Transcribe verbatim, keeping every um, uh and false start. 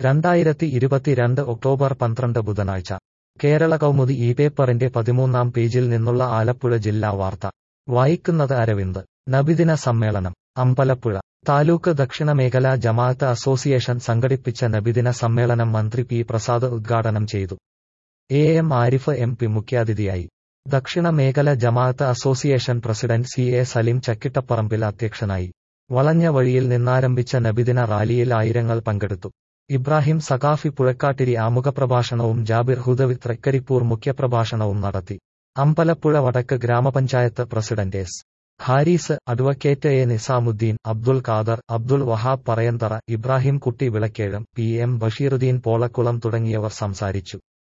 രണ്ടായിരത്തി ഇരുപത്തിരണ്ട് ഒക്ടോബർ പന്ത്രണ്ട് ബുധനാഴ്ച കേരള കൗമുദി ഈ പേപ്പറിന്റെ പതിമൂന്നാം പേജിൽ നിന്നുള്ള ആലപ്പുഴ ജില്ലാ വാർത്ത വായിക്കുന്നത് അരവിന്ദ്. നബിദിന സമ്മേളനം അമ്പലപ്പുഴ. താലൂക്ക് ദക്ഷിണമേഖലാ ജമാഅത്ത് അസോസിയേഷൻ സംഘടിപ്പിച്ച നബിദിന സമ്മേളനം മന്ത്രി പി പ്രസാദ് ഉദ്ഘാടനം ചെയ്തു. A M Arif M P മുഖ്യാതിഥിയായി. ദക്ഷിണ മേഖല Jamaat association president C A Salim Chakkittapparambil അധ്യക്ഷനായി. വളഞ്ഞ വഴിയിൽ നിന്നാരംഭിച്ച നബിദിന റാലിയിൽ ആയിരങ്ങൾ പങ്കെടുത്തു. ഇബ്രാഹിം സഖാഫി പുഴക്കാട്ടിരി ആമുഖപ്രഭാഷണവും ജാബിർ ഹുദവി തൃക്കരിപ്പൂർ മുഖ്യപ്രഭാഷണവും നടത്തി. അമ്പലപ്പുഴ വടക്ക് ഗ്രാമപഞ്ചായത്ത് president S Haris, advocate A Nizamuddin, Abdul Khader, Abdul Wahab Parayanthara, Ibrahim Kutty Vilakkezham, P M Basheeruddin Polakkulam തുടങ്ങിയവർ സംസാരിച്ചു.